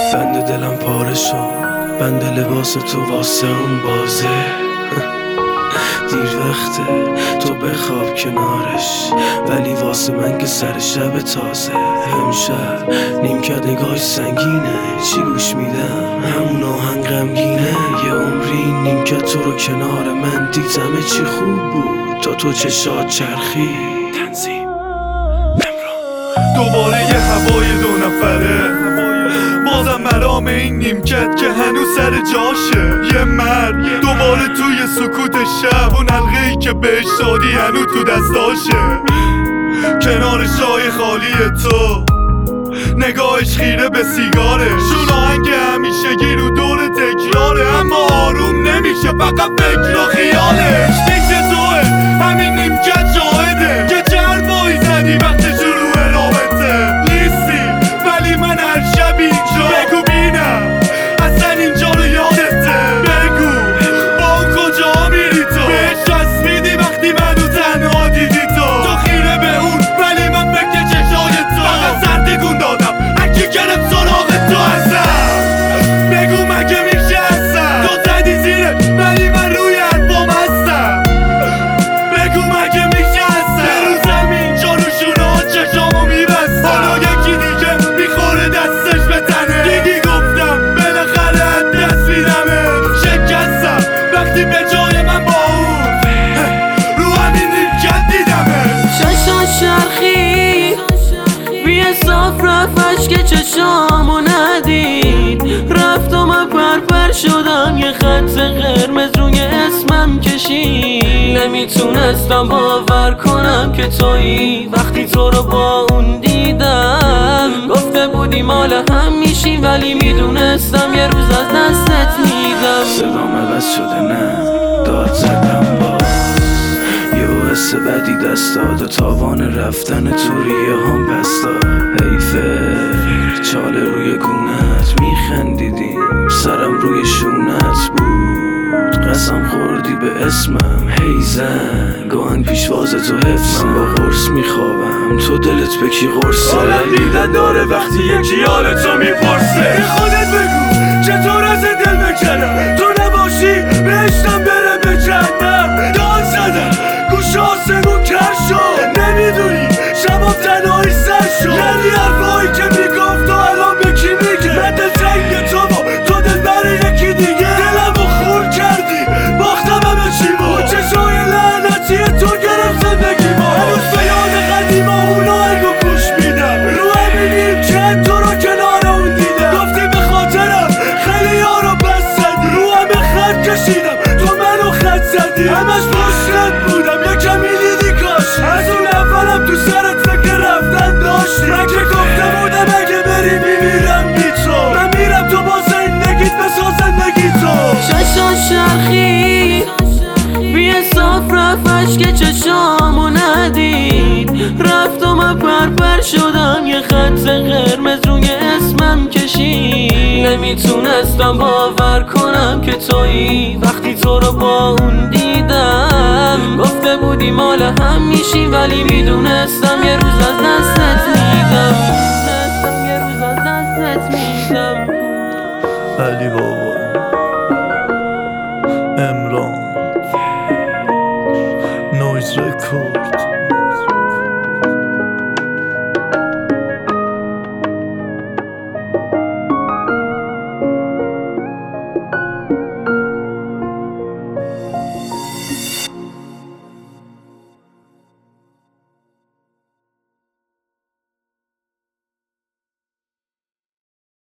بند دلم پاره شد، بند لباس تو واسه اون بازه. دیر وقته تو بخواب کنارش، ولی واسه من که سر شب تازه. امشب نیمکت نگاهش سنگینه، چی گوش میدم همون آهنگ غمگینه. یه عمری نیمکت تو رو کنار من دیدم، چی خوب بود تا تو چشات چرخی. تنظیم دوباره یه هوای دو نفره، بازم مرام این نیمکت که هنوز سر جاشه. یه مرد دوباره توی سکوت شب، اون حلقه‌ای که بهش دادی هنوز تو دستاشه. کنار جای خالی تو نگاهش خیره به سیگارش، اون آهنگ همیشگی رو دور تکراره، اما آروم نمیشه فقط فکر و خیالش. دیش توه همین نیمکت شاهده که جربایی زدی وقت شروع رابطه. نیستی ولی من هر شب اینجا، بگو بینم اصلا اینجا رو یادته. بگو با اون کجا میری تو، بهش دست میدی وقتی منو تنها دیدی تو خیره به اون ولی من فکر چشای تو. فقط سرتکون دادم هرکی گرفت سراغ تو ازم. بگو مگه میشه اصلا تو زدی زیره ولی من روی حرفام هستم. بگو مگه میشه اصلا رو زمین جا رو شونه ها چشامو میبستم. حالا یکی دیگه میخوره دستش به تنه. دیدی گفتم بالاخره از دست میدمه. شکستم وقتی به جای من با اون رو همین نیمکت دیدمه. چشم شرخی بی صاف رفت که چشامو ندید، رفت و من پرپر شدم، یه خط قرمز روی اسمم کشید. نمیتونستم باور کنم که تویی وقتی تو رو با اون دیدم. گفته بودی مال هم میشی ولی میدونستم یه روز از دستت میدم. صدام عوض شده نه داد زدم باز، یه حس بدی دست داد و تاوان رفتن تو ریه هم پس داد. حیفه چاله روی گونت میخندیدیم، سرم روی شونت بود، قسم خوردی به اسمم. هیزن گاهنگ پیشواز تو حفظم، با قرص میخوابم تو دلت به کی قرصه. آدم دیدن داره وقتی یکی حال تو میپرسه. خودت بگو چطور از دل بکنم، تو نباشی بهشتم بره به جهنم. داد زدم گوش آسمون کر شد، نمیدونی شبم تنهایی سر شد. یعنی حرفایی که میگفت تو الان به کی میگه؟ من دلتنگ تو با تو دل بر یکی دیگه. دلمو خور کردی باختم همه چیمو، چشای لعنتی تو گرفت زندگیمو. هنوز به یاد قدیما اون آهنگو گوش میدم، رو همین نیمکت تو رو کنار اون دیدم. گفتی به خاطرم خیلی یارو بس زدی، رو همه خط کشیدم تو منو خط زدی. همش پشتت بودم یه کمی دیدی کاش، از اون اولم تو سرت فکر رفتن داشتی. من که گفته بودم اگه بری میمیرم بی تو، من میرم تو با زندگیت بساز زندگی تو. چشم شرخی بی صاف رفت که چشامو ندید، رفت و من پرپر شدم، یه خط قرمز روی اسمم کشید. نمیتونستم باور کنم که تویی وقتی تو رو با اون دیدم. گفته بودی مال هم میشی ولی میدونستم یه روز از دستت میدم. ولی